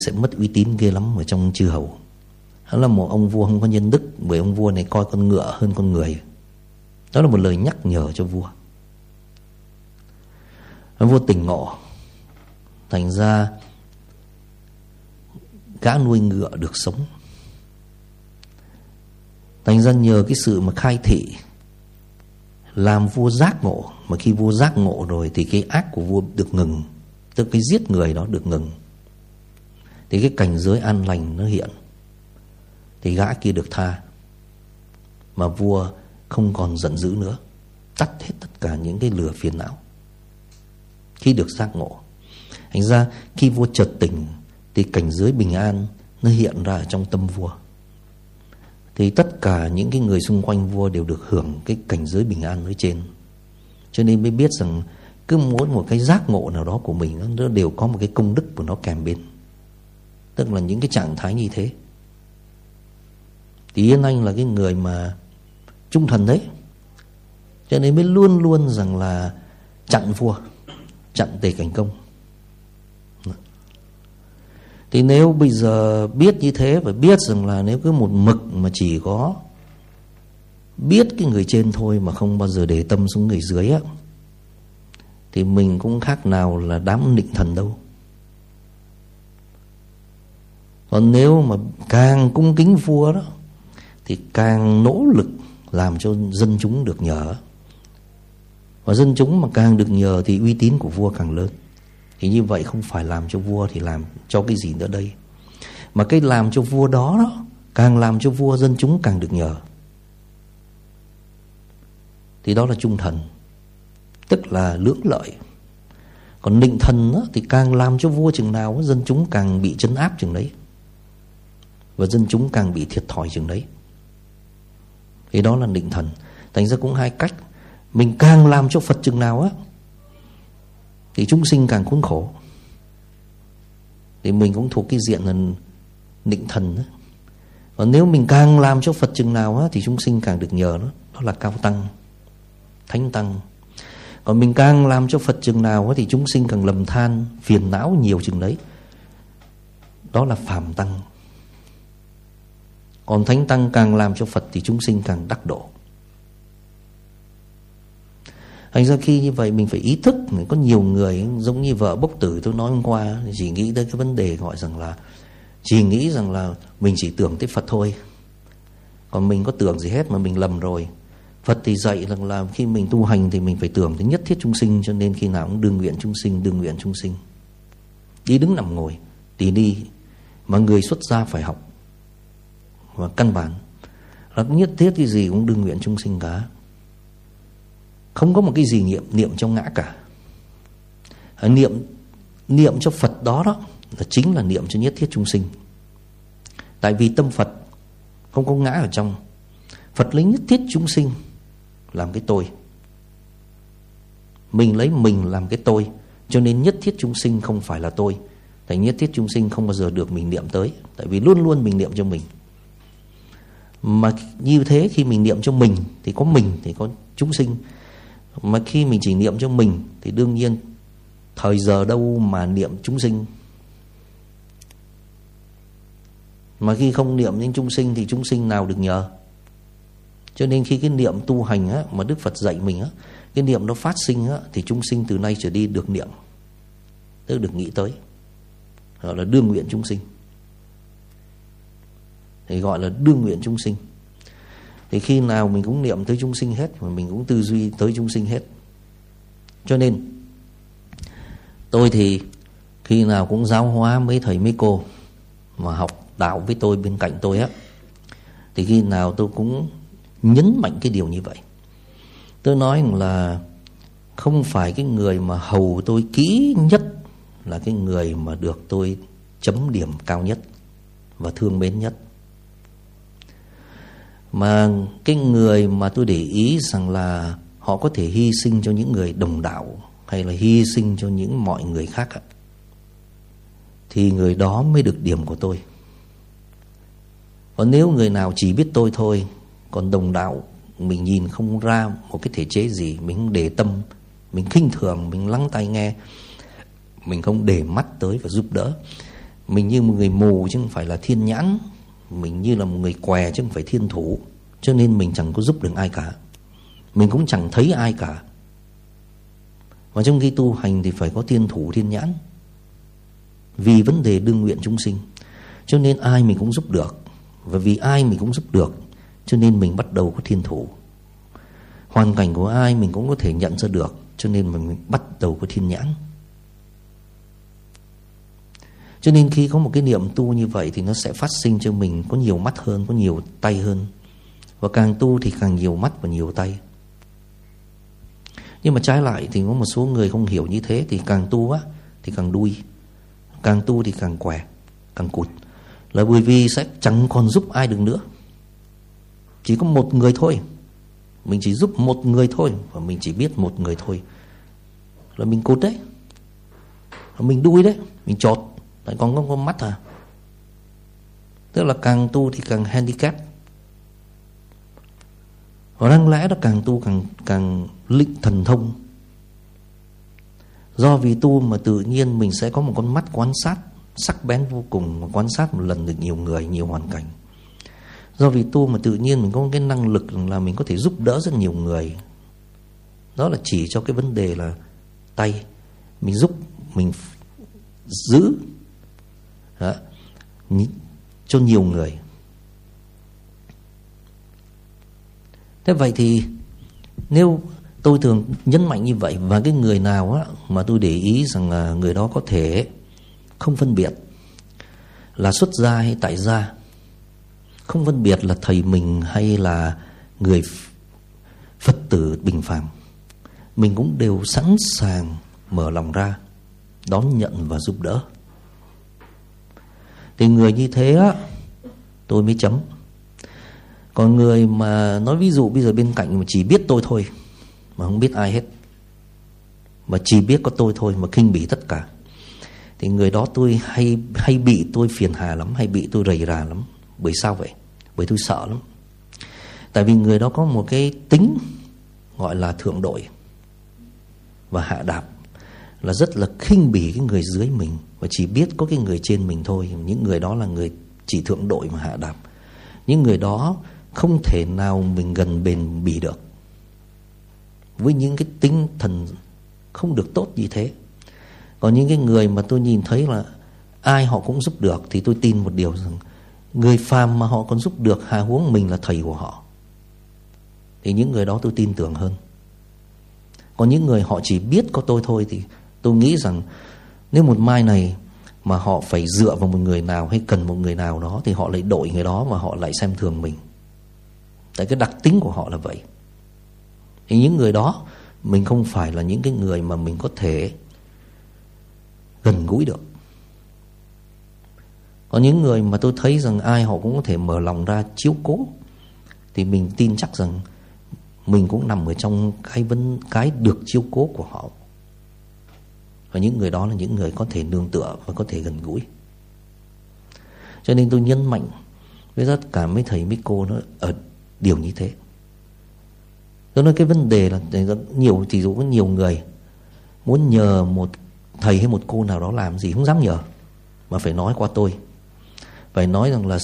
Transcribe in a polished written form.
sẽ mất uy tín ghê lắm ở trong chư hầu. Đó là một ông vua không có nhân đức, bởi ông vua này coi con ngựa hơn con người. Đó là một lời nhắc nhở cho vua. Vua tỉnh ngộ, thành ra gã nuôi ngựa được sống. Thành ra nhờ cái sự mà khai thị làm vua giác ngộ. Mà khi vua giác ngộ rồi thì cái ác của vua được ngừng, tức cái giết người đó được ngừng, thì cái cảnh giới an lành nó hiện, thì gã kia được tha. Mà vua không còn giận dữ nữa, tắt hết tất cả những cái lửa phiền não khi được giác ngộ. Thành ra khi vua chợt tỉnh thì cảnh giới bình an nó hiện ra ở trong tâm vua. Thì tất cả những cái người xung quanh vua đều được hưởng cái cảnh giới bình an ở trên. Cho nên mới biết rằng cứ mỗi một cái giác ngộ nào đó của mình nó đều có một cái công đức của nó kèm bên. Tức là những cái trạng thái như thế. Thì Yên Anh là cái người mà trung thần đấy, cho nên mới luôn luôn rằng là chặn vua, chặn Tề Cảnh Công. Thì nếu bây giờ biết như thế, và biết rằng là nếu cứ một mực mà chỉ có biết cái người trên thôi mà không bao giờ để tâm xuống người dưới á, thì mình cũng khác nào là đám nịnh thần đâu. Còn nếu mà càng cung kính vua đó thì càng nỗ lực làm cho dân chúng được nhờ. Và dân chúng mà càng được nhờ thì uy tín của vua càng lớn. Thì như vậy không phải làm cho vua thì làm cho cái gì nữa đây. Mà cái làm cho vua đó, càng làm cho vua dân chúng càng được nhờ. Thì đó là trung thần, tức là lưỡng lợi. Còn nịnh thần đó, thì càng làm cho vua chừng nào dân chúng càng bị trấn áp chừng đấy, và dân chúng càng bị thiệt thòi chừng đấy. Thì đó là nịnh thần. Thành ra cũng hai cách. Mình càng làm cho Phật chừng nào á thì chúng sinh càng khốn khổ. Thì mình cũng thuộc cái diện là nịnh thần đó. Còn nếu mình càng làm cho Phật chừng nào á thì chúng sinh càng được nhờ. Đó là cao tăng, thánh tăng. Còn mình càng làm cho Phật chừng nào á thì chúng sinh càng lầm than, phiền não nhiều chừng đấy. Đó là phàm tăng. Còn thánh tăng càng làm cho Phật thì chúng sinh càng đắc độ. Thành ra khi như vậy mình phải ý thức. Có nhiều người giống như vợ Bốc Tử tôi nói hôm qua, chỉ nghĩ tới cái vấn đề gọi rằng là chỉ nghĩ rằng là mình chỉ tưởng tới Phật thôi, còn mình có tưởng gì hết mà mình lầm rồi. Phật thì dạy rằng là khi mình tu hành thì mình phải tưởng tới nhất thiết chúng sinh, cho nên khi nào cũng đương nguyện chúng sinh, đương nguyện chúng sinh. Đi đứng nằm ngồi thì đi, mà người xuất gia phải học. Và căn bản là nhất thiết cái gì cũng đương nguyện chúng sinh cả. Không có một cái gì niệm trong ngã cả. Niệm cho Phật đó là chính là niệm cho nhất thiết chúng sinh. Tại vì tâm Phật không có ngã ở trong. Phật lấy nhất thiết chúng sinh làm cái tôi, mình lấy mình làm cái tôi, cho nên nhất thiết chúng sinh không phải là tôi. Tại nhất thiết chúng sinh không bao giờ được mình niệm tới, tại vì luôn luôn mình niệm cho mình. Mà như thế khi mình niệm cho mình thì có chúng sinh. Mà khi mình chỉ niệm cho mình thì đương nhiên thời giờ đâu mà niệm chúng sinh. Mà khi không niệm đến chúng sinh thì chúng sinh nào được nhờ. Cho nên khi cái niệm tu hành á, mà Đức Phật dạy mình á, cái niệm nó phát sinh á, thì chúng sinh từ nay trở đi được niệm, tức được nghĩ tới, gọi là đương nguyện chúng sinh. Thì gọi là đương nguyện chúng sinh. Thì khi nào mình cũng niệm tới chúng sinh hết, mà mình cũng tư duy tới chúng sinh hết. Cho nên tôi thì khi nào cũng giáo hóa mấy thầy mấy cô mà học đạo với tôi bên cạnh tôi á, thì khi nào tôi cũng nhấn mạnh cái điều như vậy. Tôi nói là không phải cái người mà hầu tôi kỹ nhất là cái người mà được tôi chấm điểm cao nhất và thương mến nhất. Mà cái người mà tôi để ý rằng là họ có thể hy sinh cho những người đồng đạo, hay là hy sinh cho những mọi người khác, thì người đó mới được điểm của tôi. Còn nếu người nào chỉ biết tôi thôi, còn đồng đạo mình nhìn không ra một cái thể chế gì, mình không để tâm, mình khinh thường, mình lắng tai nghe, mình không để mắt tới và giúp đỡ, Mình như một người mù chứ không phải là thiên nhãn. Mình như là một người què chứ không phải thiên thủ. Cho nên mình chẳng có giúp được ai cả. Mình cũng chẳng thấy ai cả. Và trong khi tu hành thì phải có thiên thủ thiên nhãn. Vì vấn đề đương nguyện chúng sinh, cho nên ai mình cũng giúp được. Và vì ai mình cũng giúp được, cho nên mình bắt đầu có thiên thủ. Hoàn cảnh của ai mình cũng có thể nhận ra được, cho nên mình bắt đầu có thiên nhãn. Cho nên khi có một cái niệm tu như vậy thì nó sẽ phát sinh cho mình có nhiều mắt hơn, có nhiều tay hơn. Và càng tu thì càng nhiều mắt và nhiều tay. Nhưng mà trái lại thì có một số người không hiểu như thế, thì càng tu á thì càng đuôi, càng tu thì càng què, càng cụt. Là bởi vì sẽ chẳng còn giúp ai được nữa. Chỉ có một người thôi. Mình chỉ giúp một người thôi. Và mình chỉ biết một người thôi. Là mình cụt đấy. Là mình đuôi đấy. Mình chột. Lại còn có con mắt à. Tức là càng tu thì càng handicap. Và đáng lẽ là càng tu càng lĩnh thần thông. Do vì tu mà tự nhiên mình sẽ có một con mắt quan sát sắc bén vô cùng, và quan sát một lần được nhiều người, nhiều hoàn cảnh. Do vì tu mà tự nhiên mình có cái năng lực là mình có thể giúp đỡ rất nhiều người. Đó là chỉ cho cái vấn đề là tay. Mình giúp, mình giữ đó, cho nhiều người. Thế vậy thì nếu tôi thường nhấn mạnh như vậy, và cái người nào á, mà tôi để ý rằng là người đó có thể không phân biệt là xuất gia hay tại gia, không phân biệt là thầy mình hay là người Phật tử bình phàm, mình cũng đều sẵn sàng mở lòng ra đón nhận và giúp đỡ. Thì người như thế á, tôi mới chấm. Còn người mà nói ví dụ bây giờ bên cạnh mà chỉ biết tôi thôi, mà không biết ai hết, mà chỉ biết có tôi thôi, mà khinh bỉ tất cả, thì người đó tôi hay bị tôi phiền hà lắm, hay bị tôi rầy rà lắm. Bởi sao vậy? Bởi tôi sợ lắm. Tại vì người đó có một cái tính gọi là thượng đội và hạ đạp, là rất là khinh bỉ cái người dưới mình, và chỉ biết có cái người trên mình thôi. Những người đó là người chỉ thượng đội mà hạ đạp. Những người đó không thể nào mình gần bền bỉ được, với những cái tinh thần không được tốt như thế. Còn những cái người mà tôi nhìn thấy là ai họ cũng giúp được, thì tôi tin một điều rằng người phàm mà họ còn giúp được, hà huống mình là thầy của họ, thì những người đó tôi tin tưởng hơn. Còn những người họ chỉ biết có tôi thôi, thì tôi nghĩ rằng nếu một mai này mà họ phải dựa vào một người nào hay cần một người nào đó, thì họ lại đội người đó và họ lại xem thường mình. Tại cái đặc tính của họ là vậy. Thì những người đó mình không phải là những cái người mà mình có thể gần gũi được. Còn những người mà tôi thấy rằng ai họ cũng có thể mở lòng ra chiếu cố, thì mình tin chắc rằng mình cũng nằm ở trong cái được chiếu cố của họ. Và những người đó là những người có thể nương tựa và có thể gần gũi. Cho nên tôi nhấn mạnh với tất cả mấy thầy mấy cô nó ở điều như thế. Tôi nói cái vấn đề là nhiều, thì dù có nhiều người muốn nhờ một thầy hay một cô nào đó làm gì không dám nhờ, mà phải nói qua tôi. Phải nói rằng là